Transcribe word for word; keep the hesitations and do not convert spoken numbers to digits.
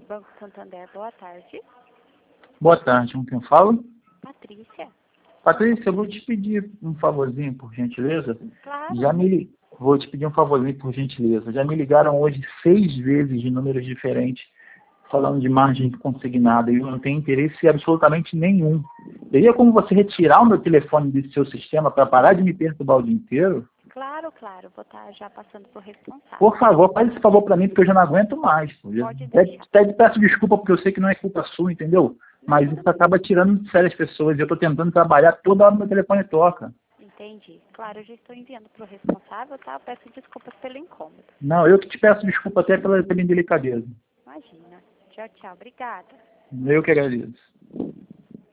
Banco Santander, boa tarde. Boa tarde, com quem eu falo? Patrícia. Patrícia, eu vou te pedir um favorzinho, por gentileza. Claro. Já me li... Vou te pedir um favorzinho, por gentileza. Já me ligaram hoje seis vezes de números diferentes, falando de margem consignada, e eu não tenho interesse absolutamente nenhum. Teria como você retirar o meu telefone desse seu sistema para parar de me perturbar o dia inteiro? Claro, claro. Vou estar já passando por responsável. Por favor, faz esse favor para mim, porque eu já não aguento mais. Pode Até, deixar. até te peço desculpa, porque eu sei que não é culpa sua, entendeu? Mas isso acaba tirando de sério as pessoas. E eu estou tentando trabalhar, toda hora meu telefone toca. Entendi. Claro, eu já estou enviando para o responsável, tá? Eu peço desculpas pelo incômodo. Não, eu que te peço desculpa até pela, pela indelicadeza. Imagina. Tchau, tchau. Obrigada. Eu que agradeço.